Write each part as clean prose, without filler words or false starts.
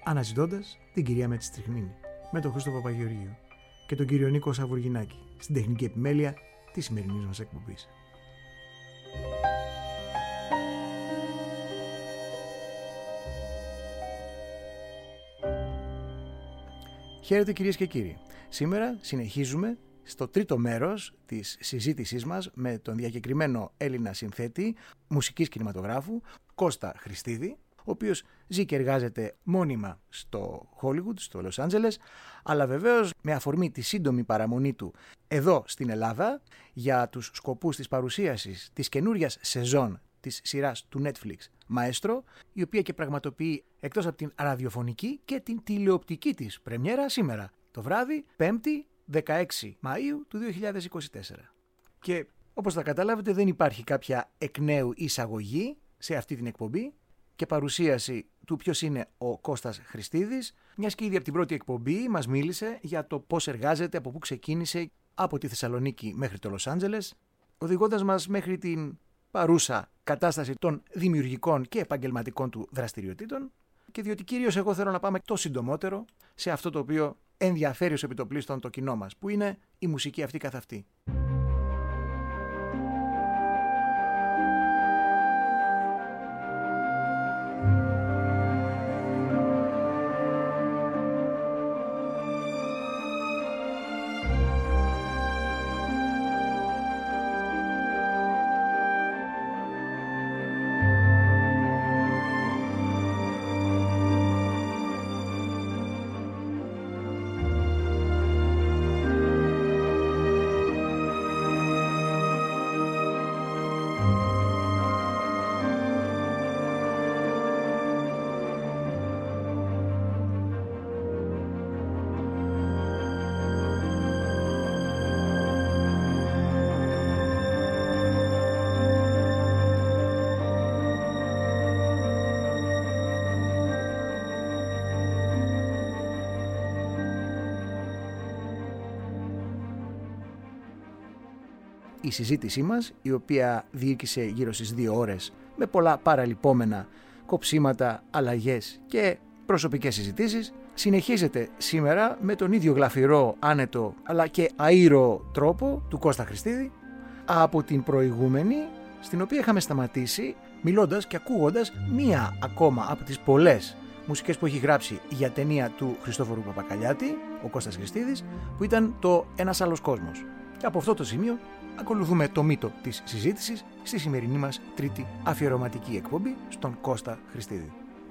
αναζητώντας την κυρία Μετστριχνίνη, με τον Χρήστο Παπαγεωργίου και τον κύριο Νίκο Σαβουργινάκη στην τεχνική επιμέλεια της σημερινής μας εκπομπής. Χαίρετε κυρίες και κύριοι. Σήμερα συνεχίζουμε στο τρίτο μέρος της συζήτησής μας με τον διακεκριμένο Έλληνα συνθέτη μουσικής κινηματογράφου Κώστα Χριστίδη, ο οποίος ζει και εργάζεται μόνιμα στο Hollywood, στο Λος Άντζελες, αλλά βεβαίως με αφορμή τη σύντομη παραμονή του εδώ στην Ελλάδα για τους σκοπούς της παρουσίασης της καινούριας σεζόν της σειράς του Netflix Μαέστρο, η οποία και πραγματοποιεί εκτός από την ραδιοφωνική και την τηλεοπτική της πρεμιέρα σήμερα το βράδυ, 5η 16 Μαΐου του 2024. Και όπως θα καταλάβετε δεν υπάρχει κάποια εκ νέου εισαγωγή σε αυτή την εκπομπή και παρουσίαση του ποιος είναι ο Κώστας Χριστίδης, μιας και ήδη από την πρώτη εκπομπή μας μίλησε για το πώς εργάζεται, από πού ξεκίνησε από τη Θεσσαλονίκη μέχρι το Λος Άντζελες, οδηγώντας μας μέχρι την παρούσα κατάσταση των δημιουργικών και επαγγελματικών του δραστηριοτήτων, και διότι κυρίως εγώ θέλω να πάμε το συντομότερο σε αυτό το οποίο ενδιαφέρει ως επιτοπλίστων το κοινό μας, που είναι η μουσική αυτή καθ' αυτή. Η συζήτησή μας, η οποία διήρκησε γύρω στις 2 ώρες με πολλά παραλυπόμενα, κοψίματα, αλλαγές και προσωπικές συζητήσεις, συνεχίζεται σήμερα με τον ίδιο γλαφυρό, άνετο αλλά και αήρο τρόπο του Κώστα Χριστίδη από την προηγούμενη, στην οποία είχαμε σταματήσει μιλώντας και ακούγοντας μία ακόμα από τις πολλές μουσικές που έχει γράψει για ταινία του Χριστόφορου Παπακαλιάτη, ο Κώστας Χριστίδης, που ήταν το «Ένας άλλος κόσμος». Και από αυτό το σημείο ακολουθούμε το μύτο της συζήτησης στη σημερινή μας τρίτη αφιερωματική εκπομπή στον Κώστα Χριστίδη.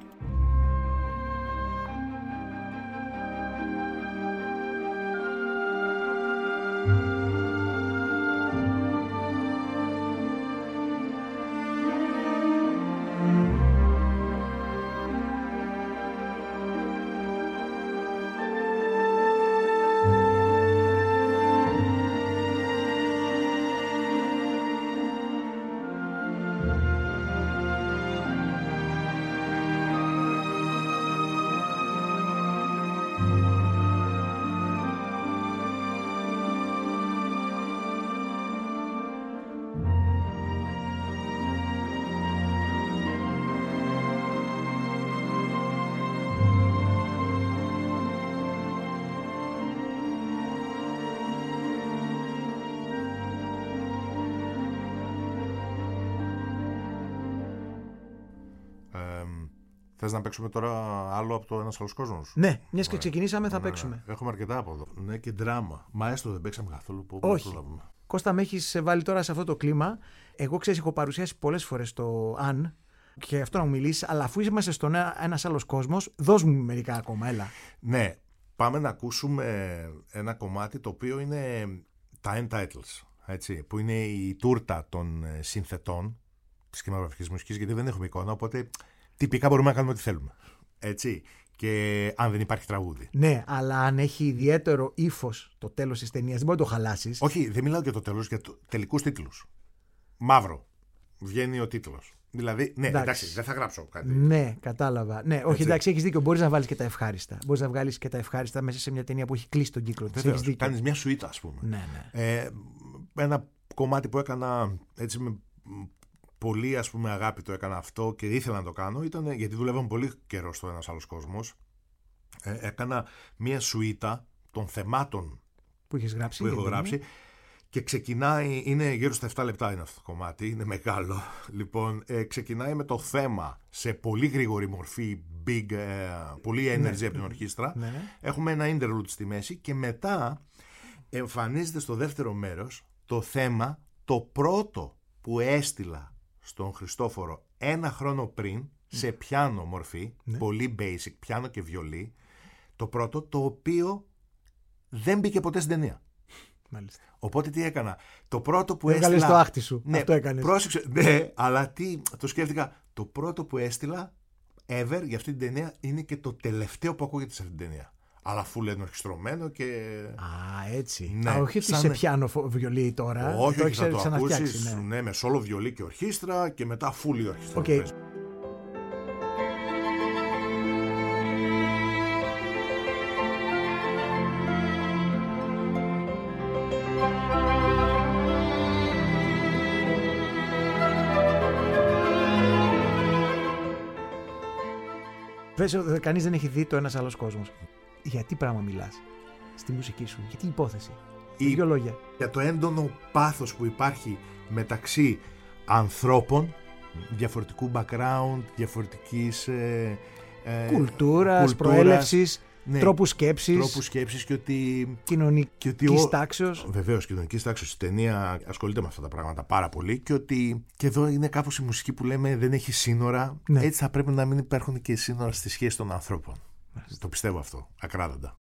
Θες να παίξουμε τώρα άλλο από το «Ένας άλλος κόσμος»? Ναι, μιας και ξεκινήσαμε θα παίξουμε. Έχουμε αρκετά από εδώ. Ναι, και δράμα. Μαέστρο δεν παίξαμε καθόλου. Όχι. Κώστα, με έχεις βάλει τώρα σε αυτό το κλίμα. Εγώ ξέρεις, έχω παρουσιάσει πολλές φορές το «Αν» και αυτό να μου μιλήσεις, αλλά αφού είμαστε στον «Ένας άλλος κόσμος», δώσ' μου μερικά ακόμα, έλα. Ναι, πάμε να ακούσουμε ένα κομμάτι το οποίο είναι τα end titles, έτσι, που είναι η τούρτα των συνθετών της κινηματογραφικής μουσικής, γιατί δεν έχουμε εικόνα, οπότε τυπικά μπορούμε να κάνουμε ό,τι θέλουμε. Έτσι. Και αν δεν υπάρχει τραγούδι. Ναι, αλλά αν έχει ιδιαίτερο ύφος το τέλος της ταινίας, δεν μπορεί να το χαλάσεις. Όχι, δεν μιλάω για το τέλος, για τελικούς τίτλους. Μαύρο. Βγαίνει ο τίτλος. Δηλαδή, ναι, εντάξει, δεν θα γράψω κάτι. Ναι, κατάλαβα. Ναι, όχι, εντάξει, έχεις δίκιο. Μπορείς να βάλεις και τα ευχάριστα. Μπορείς να βγάλεις και τα ευχάριστα μέσα σε μια ταινία που έχει κλείσει τον κύκλο της. Κάνεις μια σουίτα, ας πούμε. Ναι. Ένα κομμάτι που έκανα έτσι με πολύ, ας πούμε, αγάπη το έκανα αυτό και ήθελα να το κάνω, ήταν γιατί δουλεύαμε πολύ καιρό στο «Ένας άλλος κόσμος». Έκανα μία σουίτα των θεμάτων που έχεις γράψει. Που έχω γράψει. Και ξεκινάει, είναι γύρω στα 7 λεπτά είναι αυτό το κομμάτι, είναι μεγάλο. Λοιπόν, ξεκινάει με το θέμα σε πολύ γρήγορη μορφή, πολύ energy από την ορχήστρα. Ναι. Έχουμε ένα interlude στη μέση και μετά εμφανίζεται στο δεύτερο μέρος το θέμα, το πρώτο που έστειλα στον Χριστόφορο 1 χρόνο πριν, σε πιάνο μορφή, πολύ basic, πιάνο και βιολί. Το πρώτο, το οποίο δεν μπήκε ποτέ στην ταινία. Μάλιστα. Οπότε τι έκανα. Το πρώτο που έστειλα. Έβγαλες το άχτη σου. Ναι, αυτό έκανες. Πρόσεξε. Ναι, αλλά το σκέφτηκα. Το πρώτο που έστειλα ever για αυτή την ταινία είναι και το τελευταίο που ακούγεται σε αυτή την ταινία. Αλλά full ενορχιστρωμένο και. Α, έτσι. Ναι, όχι ότι σε πιάνο βιολί τώρα. Όχι, θα το ακούσεις. Ναι, με σόλο βιολί και ορχήστρα και μετά full η ορχήστρα. Okay. Πες, κανείς δεν έχει δει το ένας άλλος κόσμος. Γιατί πράγμα μιλάς στη μουσική σου, γιατί υπόθεση. Δύο λόγια. Για το έντονο πάθος που υπάρχει μεταξύ ανθρώπων διαφορετικού background, διαφορετικής κουλτούρας, προέλευσης, ναι, τρόπου σκέψης και ότι κοινωνικής τάξεως. Βεβαίως, κοινωνικής τάξεως. Η ταινία ασχολείται με αυτά τα πράγματα πάρα πολύ και ότι και εδώ είναι κάπως η μουσική που λέμε δεν έχει σύνορα. Ναι. Έτσι θα πρέπει να μην υπάρχουν και σύνορα στη σχέση των ανθρώπων. Το πιστεύω αυτό, ακράδαντα.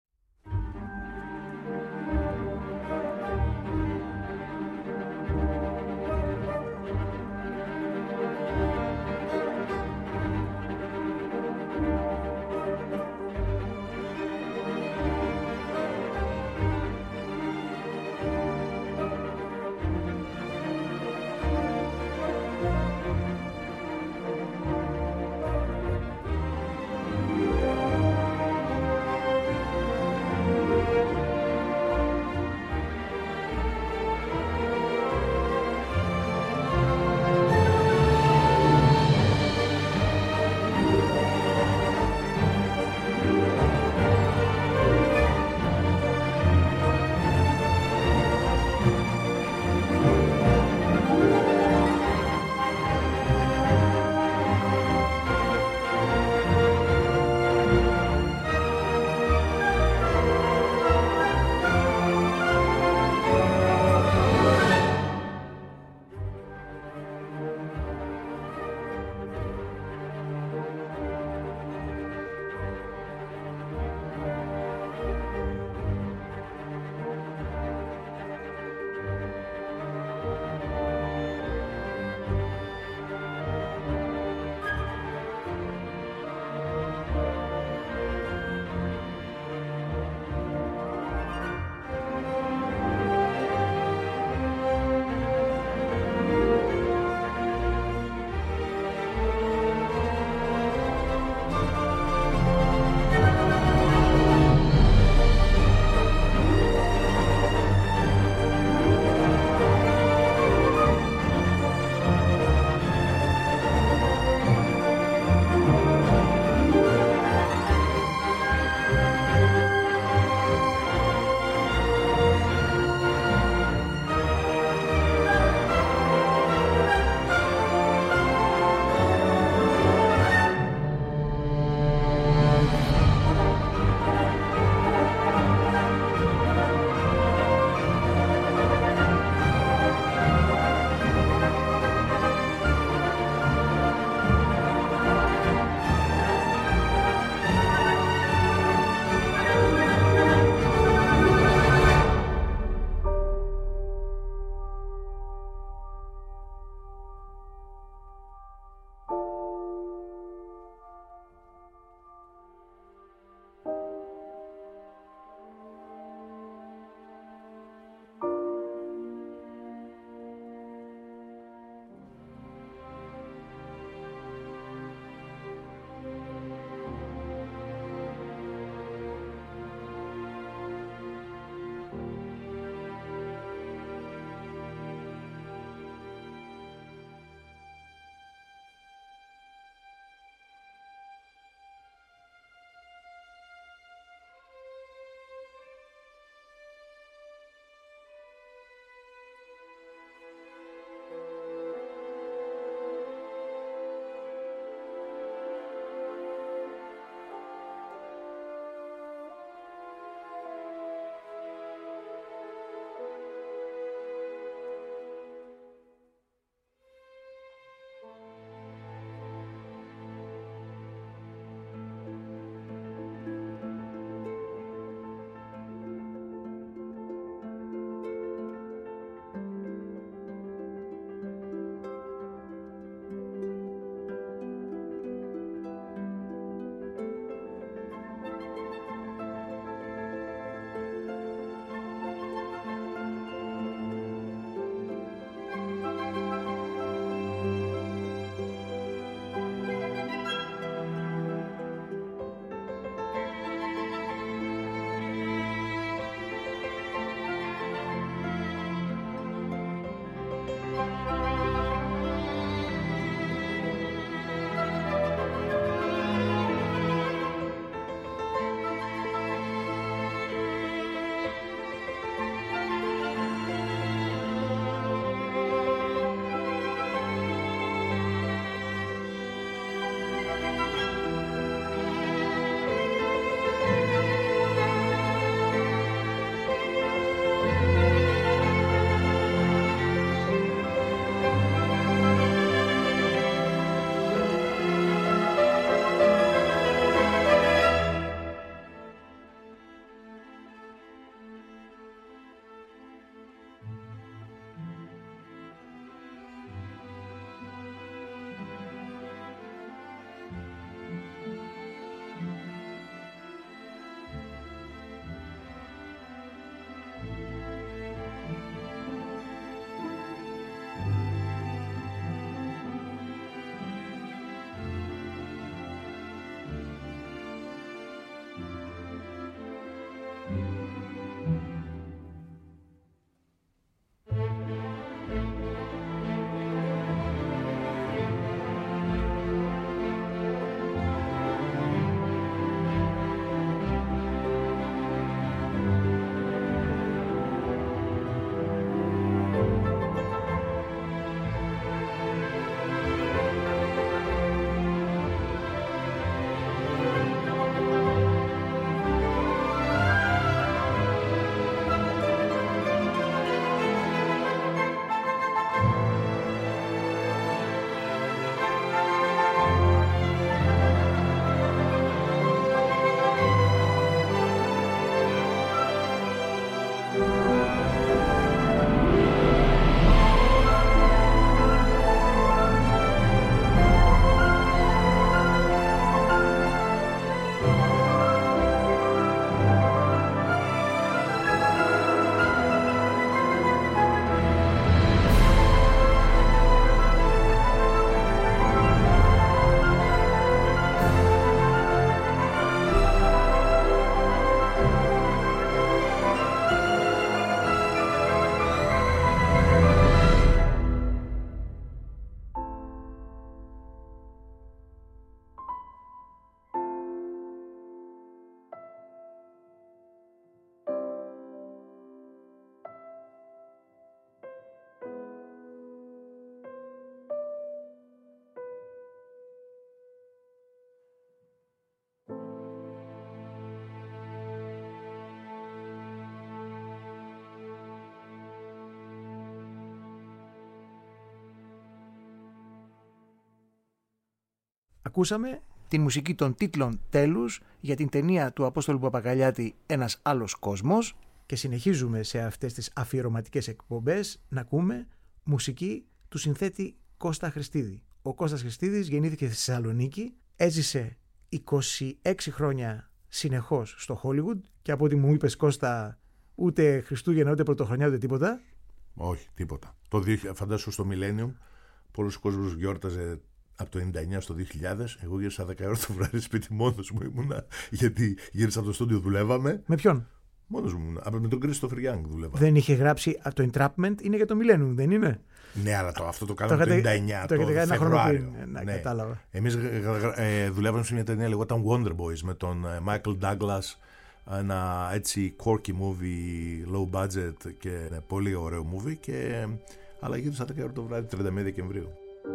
Ακούσαμε την μουσική των τίτλων τέλους για την ταινία του Απόστολου Παπακαλιάτη «Ένας άλλος κόσμος» και συνεχίζουμε σε αυτές τις αφιερωματικές εκπομπές να ακούμε μουσική του συνθέτη Κώστα Χριστίδη. Ο Κώστας Χριστίδης γεννήθηκε στη Θεσσαλονίκη, έζησε 26 χρόνια συνεχώς στο Hollywood και από ό,τι μου είπες, Κώστα, ούτε Χριστούγεννα, ούτε Πρωτοχρονιά, ούτε τίποτα. Όχι, τίποτα. Φαντάσου στο Millennium, πολλοί κόσμος γιόρταζε από το 99 στο 2000. Εγώ γύρισα 10 ώρα το βράδυ σπίτι μόνος μου ήμουνα, γιατί γύρισα από το στούντιο, δουλεύαμε. Με ποιον? Μόνος μου, με τον Christopher Young δουλεύα. Δεν είχε γράψει το Entrapment, είναι για το Millennium, δεν είναι? Ναι, αλλά αυτό το κάναμε το 99, το Φεβρουάριο. Ναι, κατάλαβα. Εμείς δουλεύαμε σε μια ταινία λεγόταν Wonder Boys με τον Michael Douglas, ένα έτσι quirky movie, low budget και πολύ ωραίο movie, αλλά γύρισα 10 ώρα το βράδυ 31 Δεκεμβρίου.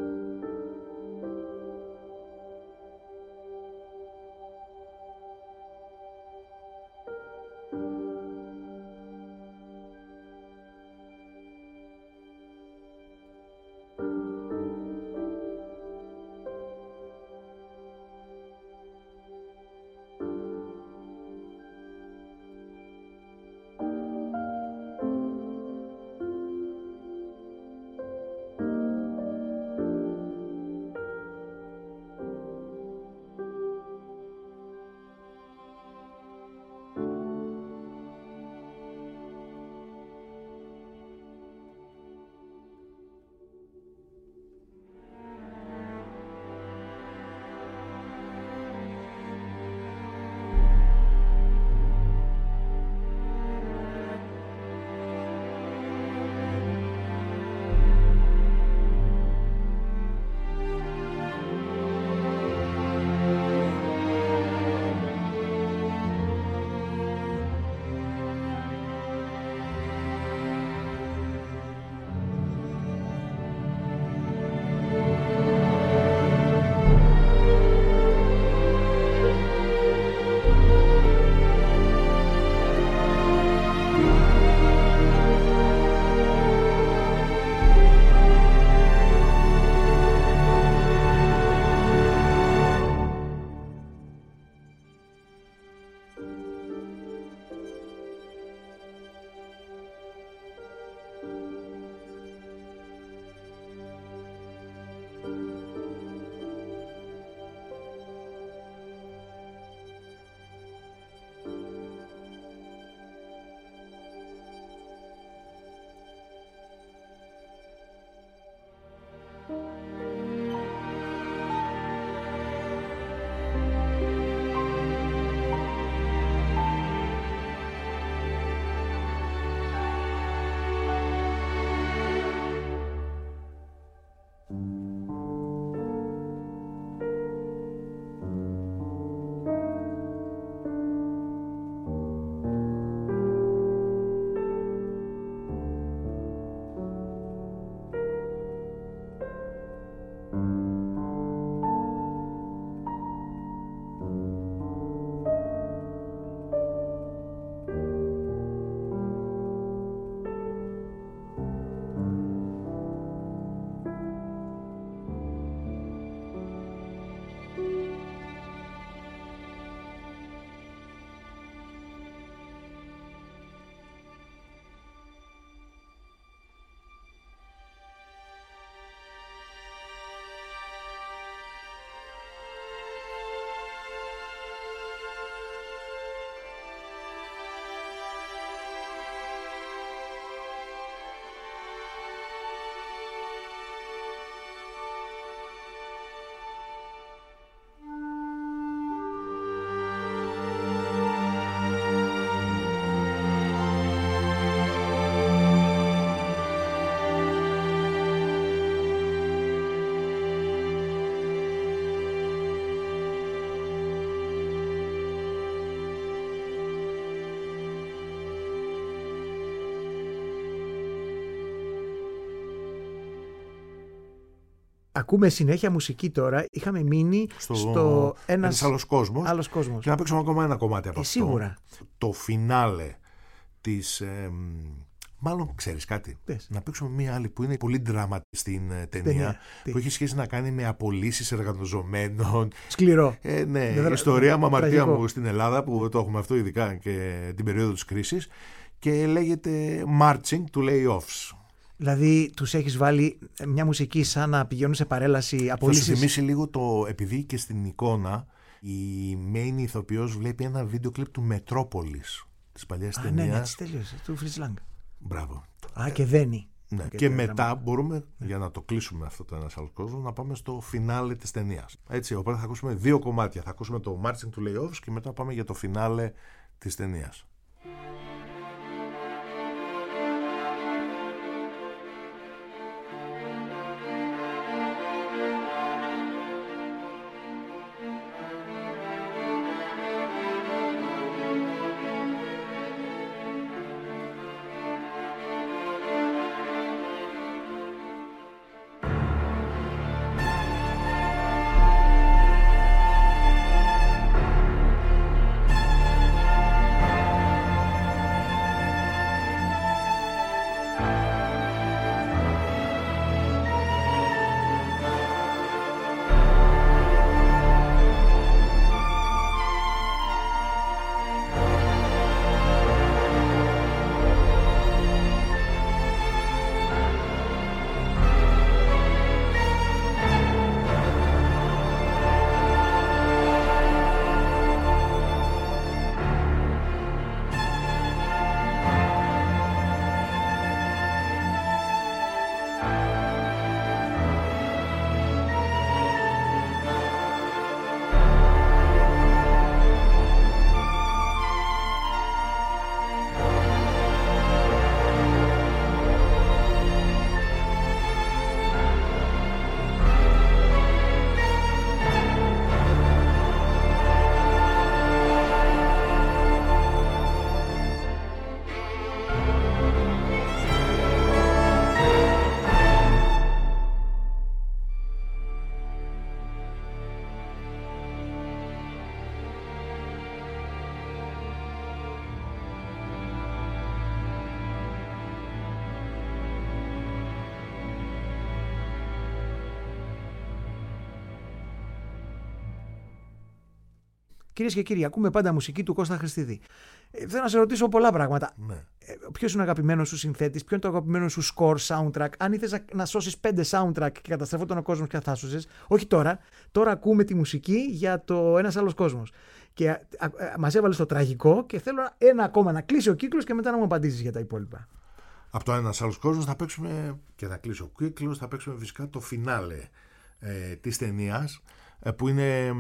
Ακούμε συνέχεια μουσική τώρα. Είχαμε μείνει στο ένας άλλος κόσμος. Και να παίξουμε ακόμα ένα κομμάτι από αυτό. Σίγουρα. Το φινάλε της Μάλλον ξέρεις κάτι. Πες. Να παίξουμε μία άλλη που είναι πολύ δραματική στην ταινία. Που έχει σχέση να κάνει με απολύσεις εργαζομένων. Σκληρό. Ναι, η ιστορία μου, αμαρτία μου στην Ελλάδα, που το έχουμε αυτό ειδικά και την περίοδο της κρίσης. Και λέγεται Marching to Layoffs. Δηλαδή, τους έχεις βάλει μια μουσική σαν να πηγαίνουν σε παρέλαση απολύσεις. Θα σου θυμίσει λίγο επειδή και στην εικόνα η main ηθοποιός βλέπει ένα βίντεο κλιπ του Μετρόπολης της παλιάς ταινίας. Ναι, έτσι τελείωσε. Του Fritz Lang. Μπράβο. Και δένει. Ναι. Και μετά μπορούμε, για να το κλείσουμε αυτό το ένας άλλος κόσμος, να πάμε στο φινάλε της ταινίας. Έτσι, οπότε θα ακούσουμε 2 κομμάτια. Θα ακούσουμε το Marching to Layoffs και μετά πάμε για το φινάλε της ταινίας. Κυρίες και κύριοι, ακούμε πάντα μουσική του Κώστα Χριστίδη. Θέλω να σε ρωτήσω πολλά πράγματα. Ναι. Ποιος είναι ο αγαπημένος σου συνθέτης, ποιο είναι το αγαπημένο σου score, soundtrack. Αν ήθελες να σώσεις 5 soundtrack και καταστρεφόταν ο κόσμος και θα σώσεις. Όχι τώρα. Τώρα ακούμε τη μουσική για το ένας άλλος κόσμος. Και μας έβαλες το τραγικό και θέλω ένα ακόμα να κλείσει ο κύκλος και μετά να μου απαντήσεις για τα υπόλοιπα. Από το ένας άλλος κόσμος θα παίξουμε, και θα κλείσει ο κύκλος, θα παίξουμε φυσικά το φινάλε της ταινίας, που είναι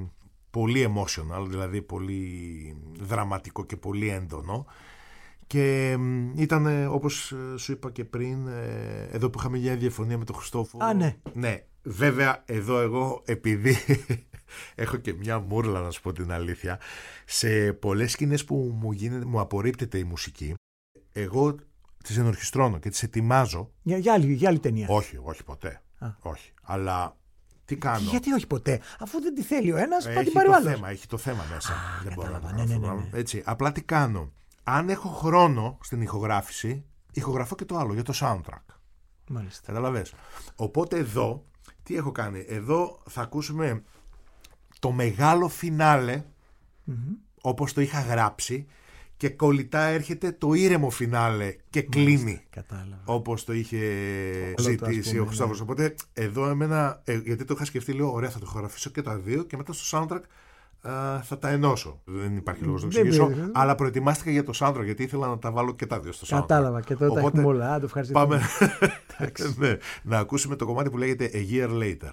πολύ emotional, δηλαδή πολύ δραματικό και πολύ έντονο. Και ήταν, όπως σου είπα και πριν, εδώ που είχαμε μια διαφωνία με τον Χριστόφο. Ναι. Ναι, βέβαια εδώ εγώ, επειδή έχω και μια μούρλα, να σου πω την αλήθεια, σε πολλές σκηνές που μου απορρίπτεται η μουσική, εγώ τις ενορχιστρώνω και τις ετοιμάζω. Για άλλη ταινία. Όχι ποτέ. Όχι. Αλλά τι κάνω. Γιατί όχι ποτέ, αφού δεν τη θέλει ο ένας, θα την πάρει ο άλλος. Έχει το θέμα μέσα. Δεν μπορώ να ναι. Έτσι. Απλά τι κάνω. Αν έχω χρόνο στην ηχογράφηση, ηχογραφώ και το άλλο για το soundtrack. Μάλιστα. Καταλαβες. Οπότε εδώ, τι έχω κάνει. Εδώ θα ακούσουμε το μεγάλο φινάλε, όπως το είχα γράψει, και κολλητά έρχεται το ήρεμο φινάλε και κλείνει. Κατάλαβα. Όπως το είχε ζητήσει ο Χριστόφος. Ναι. Οπότε εδώ εμένα, γιατί το είχα σκεφτεί, λέω ωραία, θα το ηχογραφήσω και τα δύο και μετά στο soundtrack θα τα ενώσω. Δεν υπάρχει λόγος να το εξηγήσω. Αλλά προετοιμάστηκα για το soundtrack, γιατί ήθελα να τα βάλω και τα δύο στο soundtrack. Κατάλαβα, και τότε τα έχουμε όλα. Το ευχαριστώ. Πάμε ναι, να ακούσουμε το κομμάτι που λέγεται A Year Later.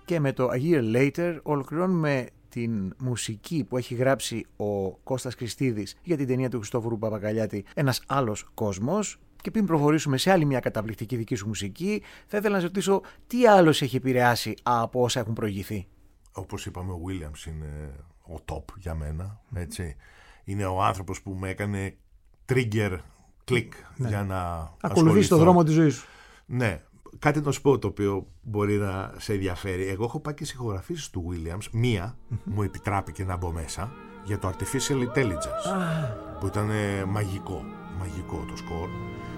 Και με το A Year Later ολοκληρώνουμε την μουσική που έχει γράψει ο Κώστας Χριστίδης για την ταινία του Χριστόφορου Παπακαλιάτη «Ένας άλλος κόσμος». Και πριν προχωρήσουμε σε άλλη μια καταπληκτική δική σου μουσική, θα ήθελα να σε ρωτήσω τι άλλο σε έχει επηρεάσει από όσα έχουν προηγηθεί. Όπως είπαμε, ο Williams είναι ο top για μένα. Έτσι. Είναι ο άνθρωπος που με έκανε trigger click για να ακολουθείς το δρόμο της ζωής σου. Ναι. Κάτι να σου πω το οποίο μπορεί να σε ενδιαφέρει. Εγώ έχω πάει και σε ηχογραφήσεις του Williams. Μία μου επιτράπηκε να μπω μέσα για το Artificial Intelligence, που ήταν μαγικό το σκορ.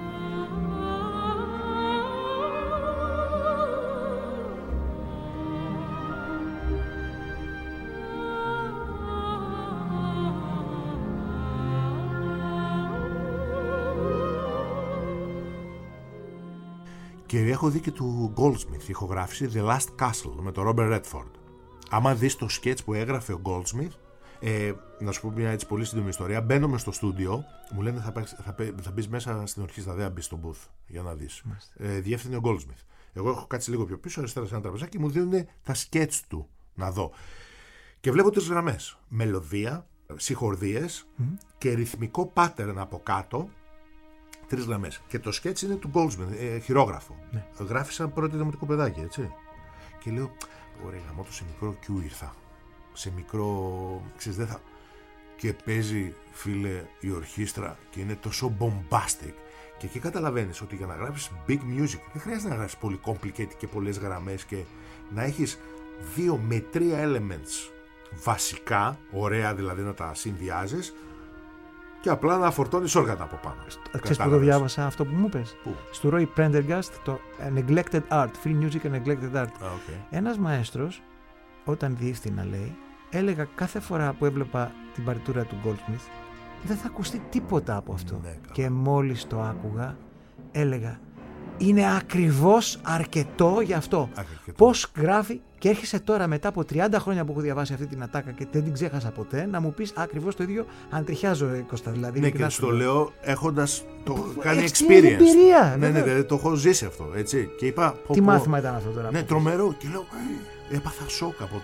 Και έχω δει και του Goldsmith ηχογράφηση The Last Castle με τον Robert Redford. Άμα δεις το σκέτς που έγραφε ο Goldsmith, να σου πω μια έτσι πολύ σύντομη ιστορία. Μπαίνουμε στο στούντιο, μου λένε θα μπεις μέσα στην ορχήστρα, δεν θα μπεις στο booth για να δεις. Διεύθυνε ο Goldsmith. Εγώ έχω κάτσει λίγο πιο πίσω, αριστερά σε ένα τραπεζάκι και μου δίνουν τα σκέτς του να δω. Και βλέπω τις γραμμές. Μελωδία, συγχορδίες και ρυθμικό pattern από κάτω. 3 γραμμές. Και το σκέτς είναι του Goldsmith, χειρόγραφο. Ναι. Γράφει σαν πρώτο δημοτικό παιδάκι, έτσι. Και λέω, ωραία, γαμώτο, σε μικρό Q ήρθα. Σε μικρό, ξέρεις, δεν θα... Και παίζει, φίλε, η ορχήστρα και είναι τόσο bombastic. Και εκεί καταλαβαίνεις ότι για να γράψεις big music δεν χρειάζεται να γράψεις πολύ complicated και πολλές γραμμές και να έχεις 2 με 3 elements βασικά, ωραία δηλαδή να τα συνδυάζεις, και απλά να φορτώνεις όργανα από πάνω. Ξέρεις που το διάβασα αυτό που μου πες? Στο Roy Prendergast, το Neglected Art, Free Music and Neglected Art. Ένας μαέστρος, όταν διεύθυνα, λέει, έλεγα κάθε φορά που έβλεπα την παρτιτούρα του Goldsmith, δεν θα ακουστεί τίποτα από αυτό. Ναι, και μόλις το άκουγα, έλεγα, είναι ακριβώς αρκετό γι' αυτό. Πώς γράφει, και έρχεσαι τώρα μετά από 30 χρόνια που έχω διαβάσει αυτή την ατάκα και δεν την ξέχασα ποτέ, να μου πεις ακριβώς το ίδιο, αν τριχιάζω, Κώστα, δηλαδή. Ναι, και το λέω έχοντας το κάνει experience. Εμπειρία, ναι, το έχω ζήσει αυτό, έτσι. Και είπα, τι μάθημα ήταν αυτό τώρα? Ναι, τρομερό. Και λέω, έπαθα σοκ από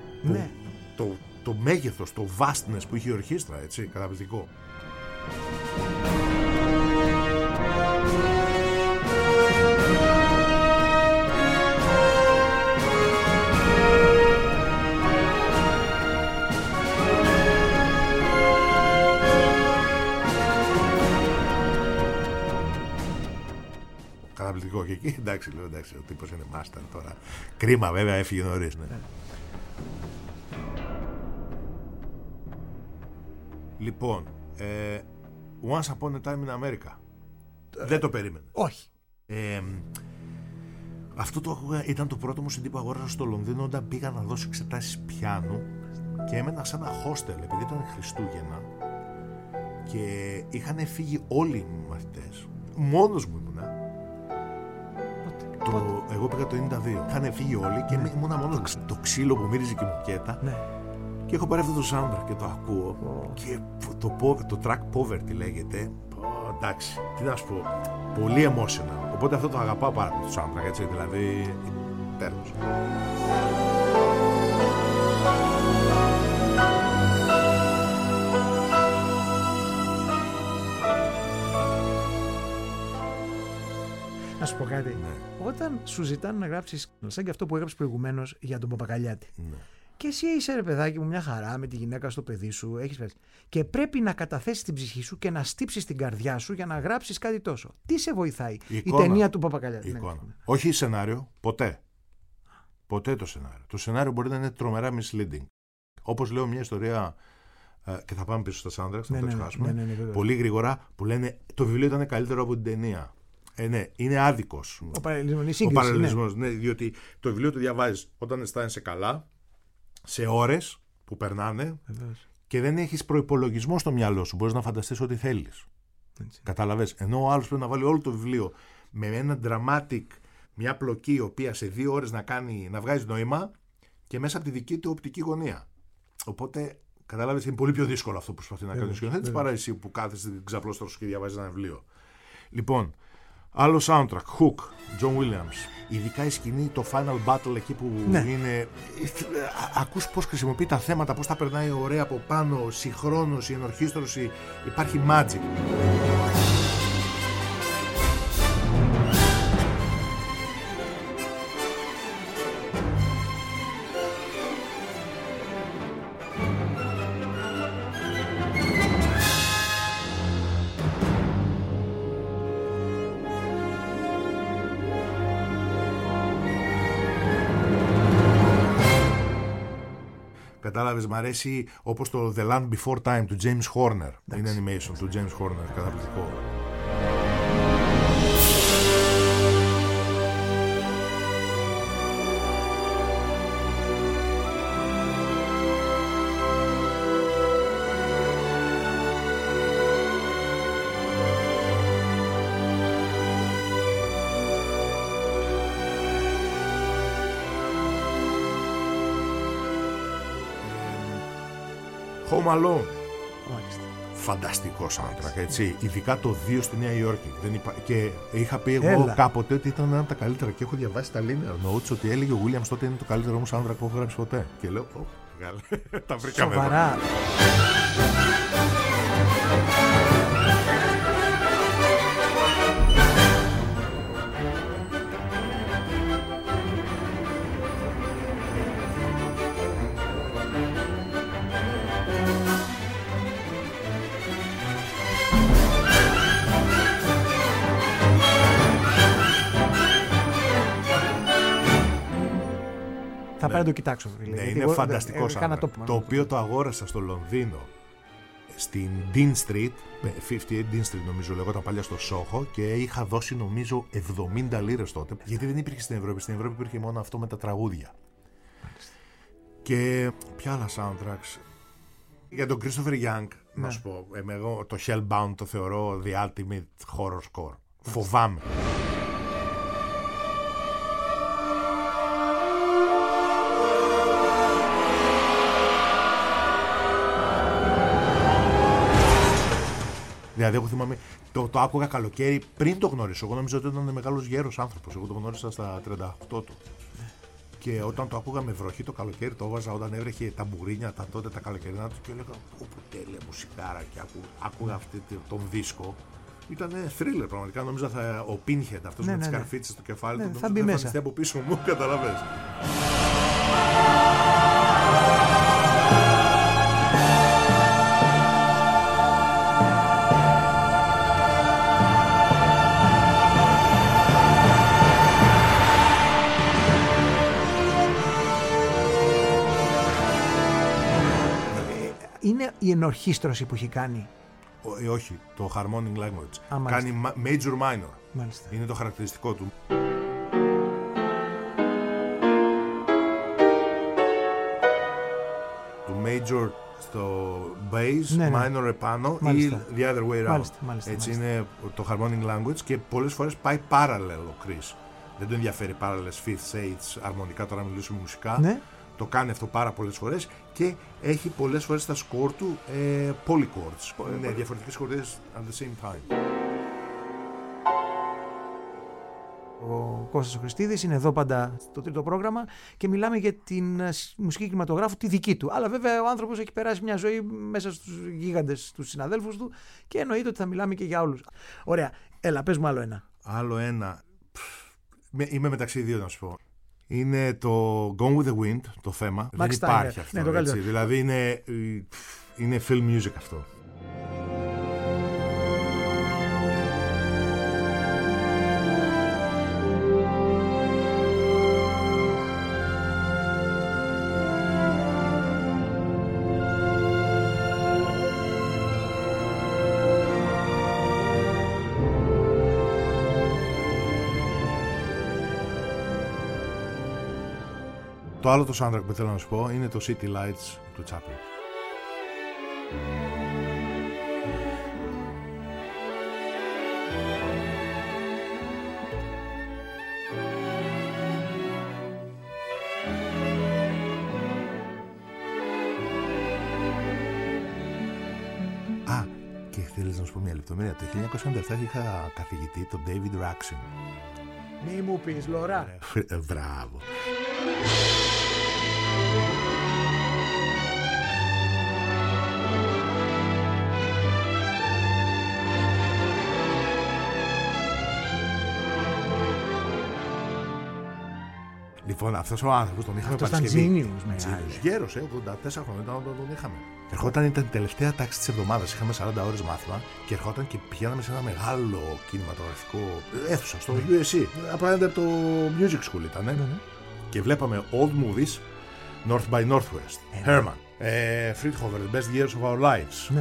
το μέγεθος, το vastness που είχε η ορχήστρα, έτσι, καταπληκτικό. Καταπληκτικό. Και εκεί, εντάξει, λέω, εντάξει, ο τύπος είναι master τώρα. Κρίμα, βέβαια, έφυγε νωρίς. Ναι. Λοιπόν, Once Upon a Time in America. Δεν το περίμενε. Όχι. Αυτό το άκουγα, ήταν το πρώτο μου CD που αγόρασα στο Λονδίνο όταν πήγα να δώσω εξετάσεις πιάνου και έμενα σε ένα hostel επειδή ήταν Χριστούγεννα και είχαν φύγει όλοι οι μαθητές. Μόνος μου ήμουνα. Εγώ πήγα το 92. Είχαν φύγει όλοι και ήμουνα μόνος. Το ξύλο που μύριζε και μου κέτα. Ναι. Και έχω πάρει αυτό το soundtrack και το ακούω. Και το track Poverty λέγεται. Εντάξει, τι να σου πω. Πολύ emotional. Οπότε αυτό το αγαπάω πάρα πολύ το soundtrack, έτσι. Δηλαδή, τέλος. Να σου πω κάτι. Ναι. Όταν σου ζητάνε να γράψεις, σαν και αυτό που έγραψες προηγουμένως για τον Παπακαλιάτη. Ναι. Και εσύ είσαι, ρε παιδάκι μου, μια χαρά με τη γυναίκα στο παιδί σου, έχεις πέσει. Και πρέπει να καταθέσεις την ψυχή σου και να στύψεις την καρδιά σου για να γράψεις κάτι τόσο. Τι σε βοηθάει η ταινία του Παπακαλιάτη? Ναι. Όχι σενάριο, ποτέ. Ποτέ το σενάριο. Το σενάριο μπορεί να είναι τρομερά misleading. Όπως λέω μια ιστορία, και θα πάμε πίσω στα soundtracks, να το ξεχάσουμε. Πολύ γρήγορα, που λένε το βιβλίο ήταν καλύτερο από την ταινία. Ναι, είναι άδικος. Ο παραλληλισμός, ναι, διότι το βιβλίο το διαβάζεις όταν αισθάνεσαι καλά, σε ώρες που περνάνε. Βεβαίως. Και δεν έχεις προϋπολογισμό στο μυαλό σου. Μπορείς να φανταστείς ό,τι θέλεις. Κατάλαβες. Ενώ ο άλλος πρέπει να βάλει όλο το βιβλίο με ένα dramatic, μια πλοκή η οποία σε 2 ώρες να βγάζει νόημα και μέσα από τη δική του οπτική γωνία. Οπότε, κατάλαβες, είναι πολύ πιο δύσκολο αυτό που προσπαθεί να κάνει ο σκηνοθέτης παρά εσύ που κάθεσαι ξαπλώστρος και διαβάζεις ένα βιβλίο. Λοιπόν, Άλλο soundtrack, Hook, John Williams. Ειδικά η σκηνή, το Final Battle εκεί που είναι. Ακούς πώς χρησιμοποιεί τα θέματα, πώς τα περνάει ωραία από πάνω, συγχρόνως, η ενορχήστρωση. Υπάρχει magic. Κατάλαβες, μ' αρέσει όπως το The Land Before Time του James Horner. Είναι animation του James Horner, καταπληκτικό. Home Alone. Φανταστικό soundtrack, έτσι. Ειδικά το 2 στη Νέα Υόρκη. Και είχα πει εγώ κάποτε ότι ήταν ένα από τα καλύτερα. Και έχω διαβάσει τα linear notes ότι έλεγε ο Williams τότε είναι το καλύτερο μου soundtrack που έχω γράψει ποτέ. Και λέω, τα βρήκαμε. Σοβαρά. Θα πρέπει να το κοιτάξω. Ναι, είναι φανταστικό soundtrack. Το οποίο το αγόρασα στο Λονδίνο, στην Dean Street, 58 Dean Street νομίζω λεγόταν παλιά, στο Σόχο, και είχα δώσει νομίζω 70 λίρες τότε, γιατί δεν υπήρχε στην Ευρώπη. Στην Ευρώπη υπήρχε μόνο αυτό με τα τραγούδια. Και ποια άλλα soundtracks. Για τον Christopher Young, να σου πω, εγώ το Hellbound το θεωρώ the ultimate horror score. Φοβάμαι. Δηλαδή, εγώ θυμάμαι, το άκουγα καλοκαίρι πριν το γνωρίσω. Εγώ νομίζω ότι ήταν μεγάλος γέρος άνθρωπος. Εγώ το γνώρισα στα 38 του. Και όταν το άκουγα με βροχή το καλοκαίρι, το έβαζα όταν έβρεχε τα μπουρίνια, τότε τα καλοκαιρινά του, και έλεγα, πω τέλεια μουσικάρα, και άκουγα αυτή τον δίσκο. Ήταν thriller πραγματικά. Νόμιζα ο Pinhead, αυτός με τις καρφίτσες στο κεφάλι του, θα μπει μέσα από πίσω μου, καταλαβαίνεις. Είναι η ενορχήστρωση που έχει κάνει. Όχι, το harmonic language. Κάνει major minor. Μάλιστα. Είναι το χαρακτηριστικό του. Του major στο bass, minor επάνω, ή the other way around. Έτσι είναι το harmonic language, και πολλές φορές πάει parallel ο Chris. Δεν τον ενδιαφέρει parallels, fifths, eighths, αρμονικά, τώρα μιλήσουμε μουσικά. Ναι. Το κάνει αυτό πάρα πολλές φορές, και έχει πολλές φορές στα σκορ του polychords. Είναι διαφορετικές χορδές at the same time. Ο Κώστας ο Χριστίδης είναι εδώ πάντα στο τρίτο πρόγραμμα και μιλάμε για την μουσική κινηματογράφου τη δική του. Αλλά βέβαια ο άνθρωπος έχει περάσει μια ζωή μέσα στους γίγαντες, τους συναδέλφους του, και εννοείται ότι θα μιλάμε και για όλους. Ωραία, έλα, πες μου άλλο ένα. Άλλο ένα. Είμαι μεταξύ δύο, να σου πω. Είναι το Gone with the Wind, το θέμα. Max δεν υπάρχει Steiner. αυτό. Ναι, έτσι. Δηλαδή είναι film music αυτό. Το άλλο το soundtrack που θέλω να σου πω είναι το City Lights του Chaplin. Και θέλεις να σου πω μια λεπτομέρεια? Το 1997 είχα καθηγητή, τον David Raksin. Μη μου πεις, Λορά. Μπράβο. Λοιπόν, αυτός ο άνθρωπος τον είχαμε Αυτός ήταν genius, γέρος, 84 χρόνια τον είχαμε. Ερχόταν, ήταν η τελευταία τάξη της εβδομάδας. Είχαμε 40 ώρες μάθημα και ερχόταν και πηγαίναμε σε ένα μεγάλο κινηματογραφικό αίθουσα στο USC. Απέναντι από το Music School ήταν. Και βλέπαμε old movies, North by Northwest, Herman, Friedhofer, The Best Years of Our Lives,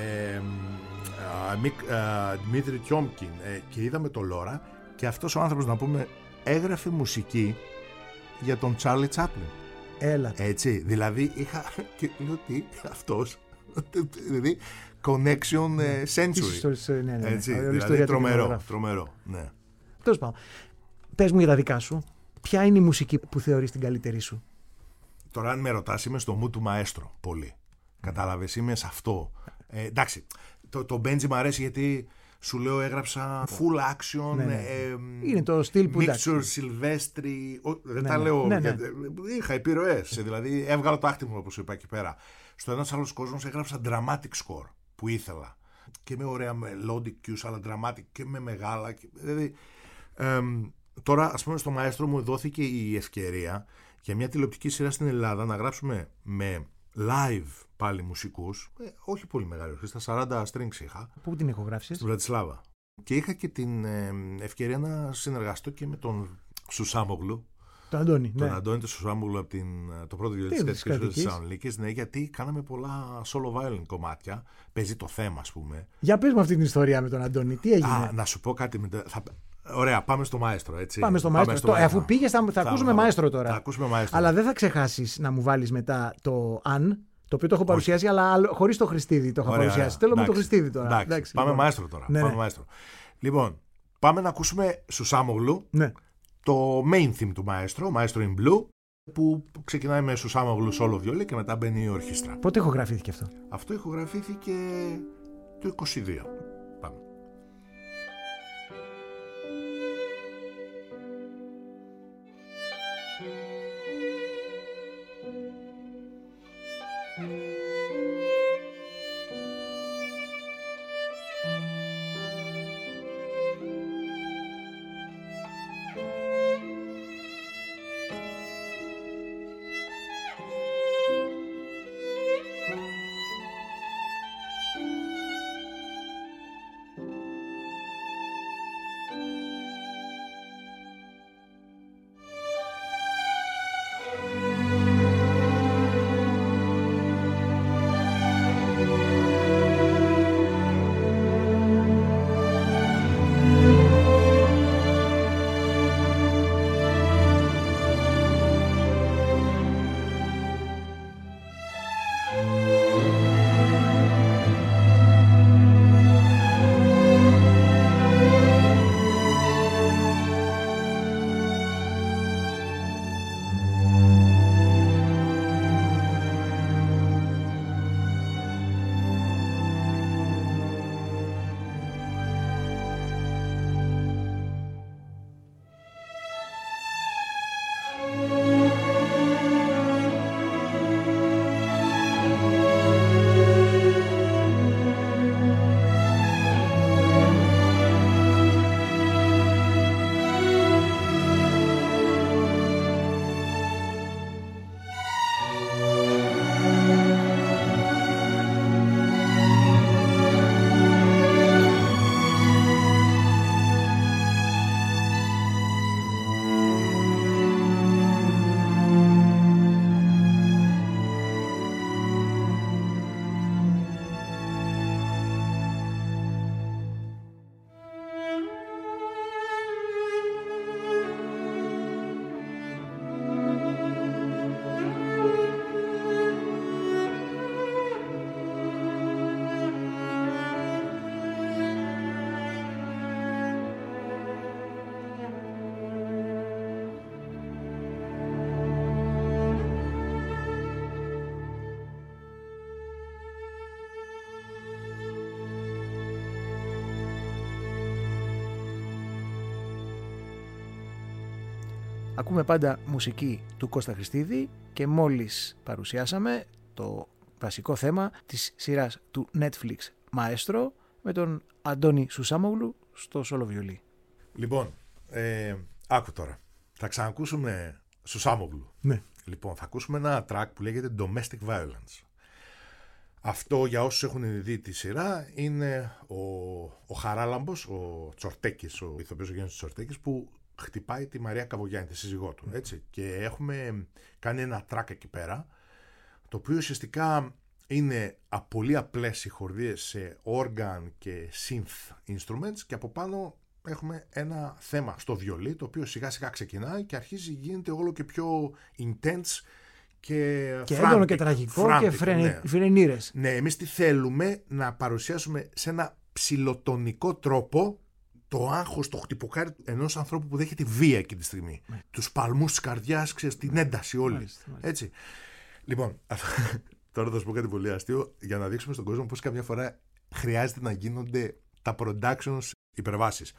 Dmitri Tiomkin, και είδαμε το Λόρα. Και αυτός ο άνθρωπος, να πούμε, έγραφε μουσική για τον Charlie Chaplin. Έλα. Έτσι, δηλαδή είχα. Και λέω τι, αυτός. Δηλαδή, connection century. Έτσι, δηλαδή τρομερό. Ναι. Τέλος πάντων. Πες μου για τα δικά σου. Ποια είναι η μουσική που θεωρείς την καλύτερη σου? Τώρα, αν με ρωτάς, είμαι στο μου του μαέστρο. Πολύ. Κατάλαβες, είμαι σε αυτό. Εντάξει, το Benji μου αρέσει γιατί. Σου λέω, έγραψα full action, είναι το στυλ που mixture Silvestri, δεν τα λέω, είχα επιρροές, δηλαδή έβγαλα το άχτι μου, όπως είπα εκεί πέρα. Στο ένας άλλος κόσμος έγραψα dramatic score που ήθελα και με ωραία melodic cues, αλλά dramatic και με μεγάλα, δηλαδή τώρα, ας πούμε, στο μαέστρο μου δόθηκε η ευκαιρία για μια τηλεοπτική σειρά στην Ελλάδα να γράψουμε με live πάλι μουσικούς, όχι πολύ μεγάλη ορχήστρα, 40 strings είχα. Πού την ηχογράφησες? Στην Βρατισλάβα. Και είχα και την ευκαιρία να συνεργαστώ και με τον Σουσάμογλου. Τον Αντώνη. Τον Αντώνη του Σουσάμογλου από το πρώτο γυαλί της Θεσσαλονίκης. Ναι, γιατί κάναμε πολλά solo violin κομμάτια. Παίζει το θέμα, ας πούμε. Για πες μου αυτή την ιστορία με τον Αντώνη. Τι έγινε? Να σου πω κάτι. Ωραία, πάμε στο μαέστρο, έτσι. Πάμε στο μαέστρο. Αφού πήγες, θα ακούσουμε μαέστρο τώρα. Θα ακούσουμε μαέστρο. Αλλά δεν θα ξεχάσεις να μου βάλεις μετά το αν. Το οποίο το έχω παρουσιάσει, αλλά χωρίς το Χριστίδη το έχω παρουσιάσει. Θέλω με το Χριστίδη τώρα. Εντάξει, πάμε μαέστρο τώρα. Ναι. Πάμε μαέστρο. Λοιπόν, πάμε να ακούσουμε Σουσάμογλου, το main theme του μαέστρο, Maestro in Blue, που ξεκινάει με Σουσάμογλου solo βιολί και μετά μπαίνει η ορχήστρα. Πότε ηχογραφήθηκε αυτό? Αυτό ηχογραφήθηκε το 22. Πάμε. Ακούμε πάντα μουσική του Κώστα Χριστίδη και μόλις παρουσιάσαμε το βασικό θέμα της σειράς του Netflix Maestro με τον Αντώνη Σουσάμογλου στο σόλο βιολί. Λοιπόν, άκου τώρα. Θα ξανακούσουμε Σουσάμογλου. Ναι. Λοιπόν, θα ακούσουμε ένα track που λέγεται Domestic Violence. Αυτό, για όσους έχουν δει τη σειρά, είναι ο Χαράλαμπος, ο Τσορτέκης, ο ηθοποιός ο Γιάννης Τσορτέκης, που χτυπάει τη Μαρία Καβογιάννη, τη σύζυγό του. Έτσι. Και έχουμε κάνει ένα track εκεί πέρα, το οποίο ουσιαστικά είναι πολύ απλές συγχορδίες σε organ και synth instruments, και από πάνω έχουμε ένα θέμα στο βιολί, το οποίο σιγά σιγά ξεκινάει και αρχίζει, γίνεται όλο και πιο intense και έντονο και τραγικό frantic, και φρενήρες. Ναι, εμείς τι θέλουμε? Να παρουσιάσουμε σε ένα ψιλοτονικό τρόπο το άγχος, το χτυποκάρι ενός ανθρώπου που δέχεται βία εκείνη τη στιγμή. Ναι. Τους παλμούς της καρδιάς, ξέρεις, την ένταση όλη. Μάλιστα. Έτσι. Λοιπόν, τώρα θα σου πω κάτι πολύ αστείο για να δείξουμε στον κόσμο πως καμιά φορά χρειάζεται να γίνονται τα productions υπερβάσεις.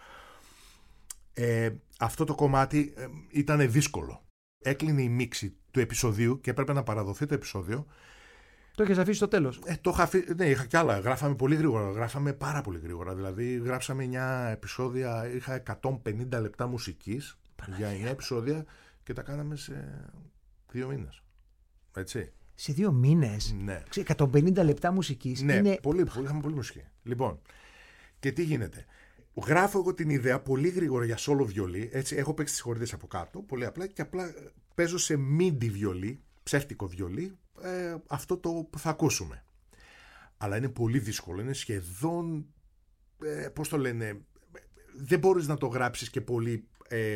Αυτό το κομμάτι ήταν δύσκολο. Έκλεινε η μίξη του επεισοδίου και έπρεπε να παραδοθεί το επεισόδιο. Το είχες αφήσει στο τέλος? Το είχα αφήσει, ναι, είχα κι άλλα. Γράφαμε πολύ γρήγορα. Γράφαμε πάρα πολύ γρήγορα. Δηλαδή, γράψαμε 9 επεισόδια. Είχα 150 λεπτά μουσικής για 9 επεισόδια και τα κάναμε σε 2 μήνες. Έτσι. Σε 2 μήνες? Ναι. 150 λεπτά μουσικής. Ναι, είναι... είχαμε πολύ μουσική. Λοιπόν, και τι γίνεται? Γράφω εγώ την ιδέα πολύ γρήγορα για solo βιολί. Έτσι, έχω παίξει τις χορδίες από κάτω, πολύ απλά, και απλά παίζω σε MIDI βιολί, ψεύτικο βιολί, αυτό το που θα ακούσουμε. Αλλά είναι πολύ δύσκολο, είναι σχεδόν, πώς το λένε, δεν μπορείς να το γράψεις και πολύ,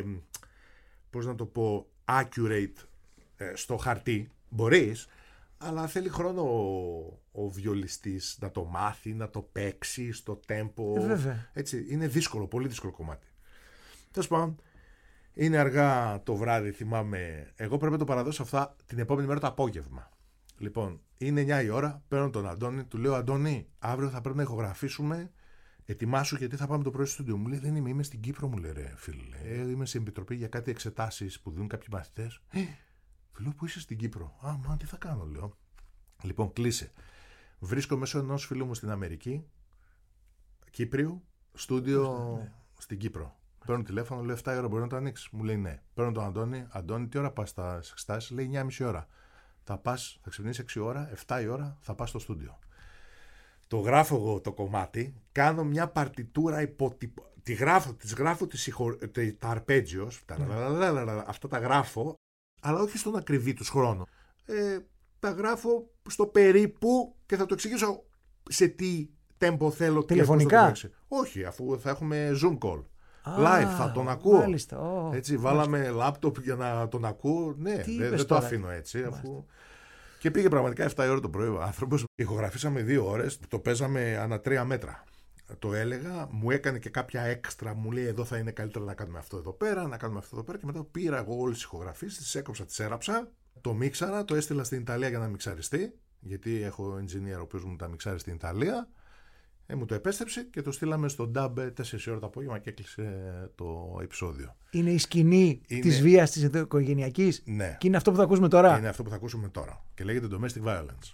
πώς να το πω, accurate στο χαρτί. Μπορείς, αλλά θέλει χρόνο ο βιολιστής να το μάθει, να το παίξει στο τέμπο. Έτσι, είναι δύσκολο, πολύ δύσκολο κομμάτι. Τέλος πάντων, είναι αργά το βράδυ, θυμάμαι. Εγώ πρέπει να το παραδώσω αυτά την επόμενη μέρα το απόγευμα. Λοιπόν, είναι 9 η ώρα, παίρνω τον Αντώνη, του λέω: Αντώνη, αύριο θα πρέπει να ηχογραφήσουμε. Ετοιμάσου, γιατί θα πάμε το πρωί στο στούντιο. Μου λέει: Δεν είμαι στην Κύπρο, μου λέει, ρε φίλε. Είμαι στην επιτροπή για κάτι εξετάσεις που δίνουν κάποιοι μαθητές. Λέω: Πού είσαι στην Κύπρο? Τι θα κάνω, λέω. Λοιπόν, κλείσε. Βρίσκω μέσω ενός φίλου μου στην Αμερική, Κύπριου, στούντιο στην Κύπρο. Παίρνω τηλέφωνο, λέω: 7 η ώρα μπορεί να το ανοίξει? Μου λέει: Ναι. Παίρνω τον Αντώνη. Αντώνη, τι ώρα πας στα εξετάσεις? Λέει: 9.30 ώρα. Θα ξυπνήσεις 6 ώρα, 7 η ώρα θα πας στο στούντιο. Το γράφω εγώ το κομμάτι, κάνω μια παρτιτούρα τις γράφω τα αρπέτζιος, αυτά τα γράφω, αλλά όχι στον ακριβή τους χρόνο. Τα γράφω στο περίπου και θα το εξηγήσω σε τι τέμπο θέλω. Τηλεφωνικά? Όχι, αφού θα έχουμε Zoom call. Live, θα τον ακούω. Μάλιστα. Έτσι, βάλαμε λάπτοπ για να τον ακούω. Ναι, δεν το αφήνω έτσι. Αφού... Και πήγε πραγματικά 7 η ώρα το πρωί ο άνθρωπος. Ηχογραφήσαμε 2 ώρες, το παίζαμε ανά 3 μέτρα. Το έλεγα, μου έκανε και κάποια έξτρα, μου λέει: Εδώ θα είναι καλύτερα να κάνουμε αυτό εδώ πέρα, να κάνουμε αυτό εδώ πέρα. Και μετά πήρα εγώ όλες τις ηχογραφίες, τις έκοψα, τις έραψα, το μίξαρα, το έστειλα στην Ιταλία για να μιξαριστεί. Γιατί έχω engineer ο οποίος μου τα μιξάρει στην Ιταλία. Μου το επέστρεψε και το στείλαμε στο DAB 4 ώρα το απόγευμα και έκλεισε το επεισόδιο. Είναι η σκηνή της βίας της οικογενειακής. Ναι. Και είναι αυτό που θα ακούσουμε τώρα. Είναι αυτό που θα ακούσουμε τώρα. Και λέγεται Domestic Violence.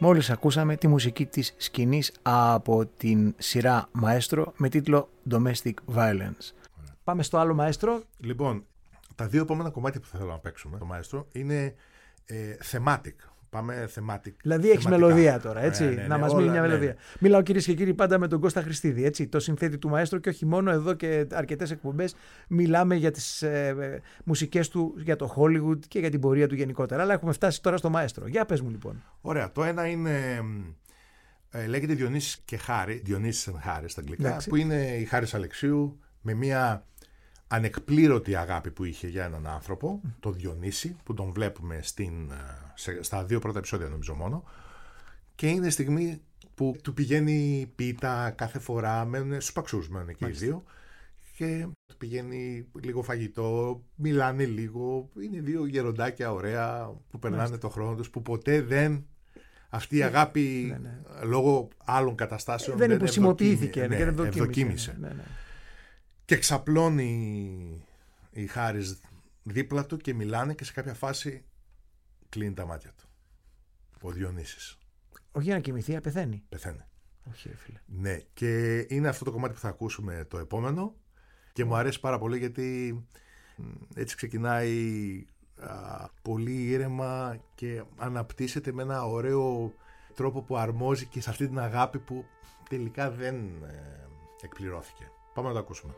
Μόλις ακούσαμε τη μουσική της σκηνής από την σειρά Μαέστρο με τίτλο Domestic Violence. Πάμε στο άλλο Μαέστρο. Λοιπόν, τα δύο επόμενα κομμάτια που θα θέλω να παίξουμε το Μαέστρο είναι thematic. Πάμε thematic. Δηλαδή έχει μελωδία τώρα, έτσι. Ναι, να μας μείνει μια μελωδία. Ναι. Μιλάω κυρίες και κύριοι πάντα με τον Κώστα Χριστίδη, έτσι, το συνθέτη του Μαέστρο, και όχι μόνο, εδώ και αρκετές εκπομπές μιλάμε για τις μουσικές του, για το Hollywood και για την πορεία του γενικότερα. Αλλά έχουμε φτάσει τώρα στο Μαέστρο. Για πες μου λοιπόν. Ωραία. Το ένα είναι. Λέγεται Διονύσης και Χάρη. Διονύσης and Χάρη στα αγγλικά. Εντάξει. Που είναι η Χάρης Αλεξίου με μια ανεκπλήρωτη αγάπη που είχε για έναν άνθρωπο, τον Διονύση, που τον βλέπουμε στα δύο πρώτα επεισόδια νομίζω μόνο, και είναι η στιγμή που του πηγαίνει πίτα κάθε φορά, μένουν στους Παξούς, μένουν και οι δύο, και του πηγαίνει λίγο φαγητό, μιλάνε λίγο, είναι δύο γεροντάκια ωραία που περνάνε το χρόνο τους, που ποτέ δεν... Αυτή η αγάπη λόγω άλλων καταστάσεων δεν υποσημοποιήθηκε, ευδοκίμησε. Και ξαπλώνει η Χάρης δίπλα του και μιλάνε, και σε κάποια φάση κλείνει τα μάτια του. Ο Διονύσης. Όχι για να κοιμηθεί, πεθαίνει. Πεθαίνει. Όχι, φίλε. Ναι, και είναι αυτό το κομμάτι που θα ακούσουμε το επόμενο, και μου αρέσει πάρα πολύ γιατί έτσι ξεκινάει πολύ ήρεμα και αναπτύσσεται με ένα ωραίο τρόπο που αρμόζει και σε αυτή την αγάπη που τελικά δεν εκπληρώθηκε. Πάμε να το ακούσουμε.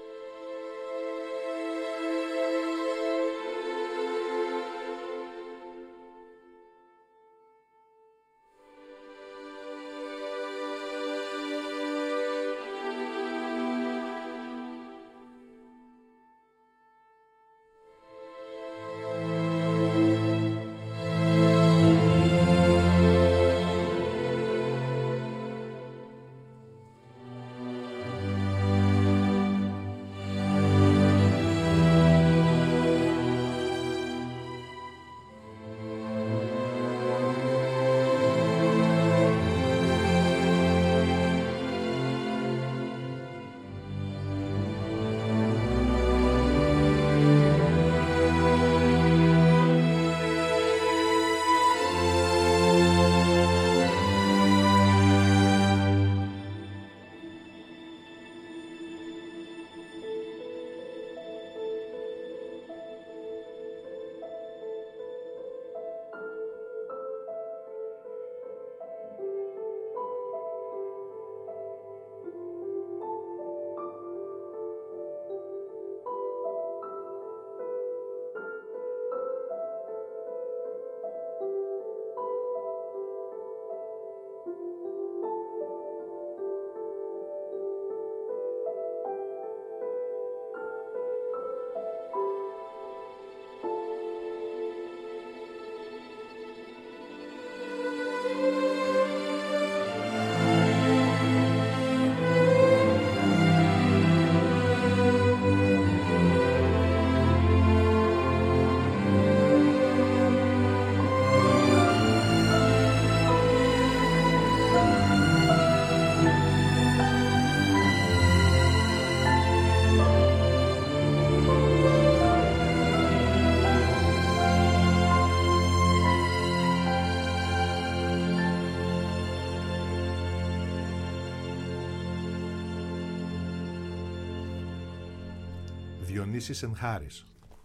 Διονύσης and Χάρης.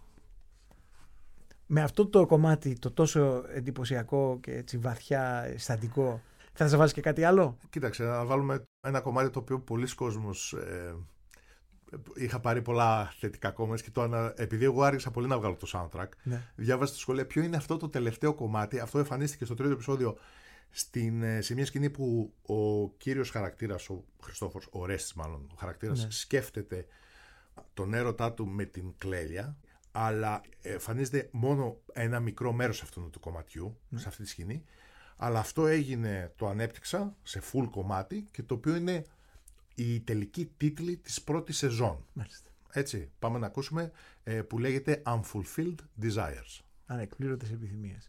Με αυτό το κομμάτι, το τόσο εντυπωσιακό και έτσι βαθιά αισθαντικό, θα σας βάζεις και κάτι άλλο? Κοίταξε, να βάλουμε ένα κομμάτι το οποίο πολλοί κόσμος είχα πάρει πολλά θετικά comments, και επειδή εγώ άργησα πολύ να βγάλω το soundtrack, διάβασα στη σχολεία ποιο είναι αυτό το τελευταίο κομμάτι. Αυτό εμφανίστηκε στο τρίτο επεισόδιο σε μια σκηνή που ο κύριος χαρακτήρας, ο Χριστόφορος, ο Ρέστης μάλλον, ο χαρακτήρας, σκέφτεται τον έρωτά του με την Κλέλια, αλλά εμφανίζεται μόνο ένα μικρό μέρος αυτού του κομματιού, σε αυτή τη σκηνή, αλλά αυτό το ανέπτυξα σε full κομμάτι, και το οποίο είναι η τελική τίτλη της πρώτης σεζόν. Μάλιστα. Έτσι, πάμε να ακούσουμε, που λέγεται Unfulfilled Desires. Ανεκπλήρωτες επιθυμίες.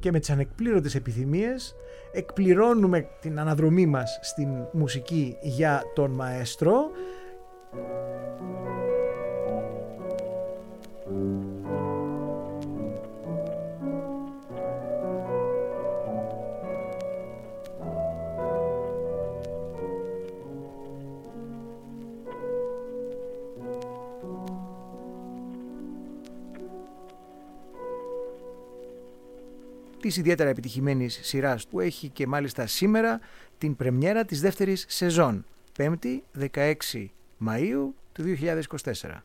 και με τις ανεκπλήρωτες επιθυμίες εκπληρώνουμε την αναδρομή μας στην μουσική για τον μαέστρο. Της ιδιαίτερα επιτυχημένης σειράς που έχει και μάλιστα σήμερα την πρεμιέρα της δεύτερης σεζόν, 5η 16 Μαΐου του 2024.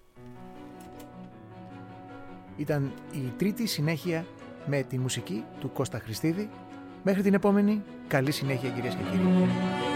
Ήταν η τρίτη συνέχεια με τη μουσική του Κώστα Χριστίδη. Μέχρι την επόμενη, καλή συνέχεια κυρίες και κύριοι.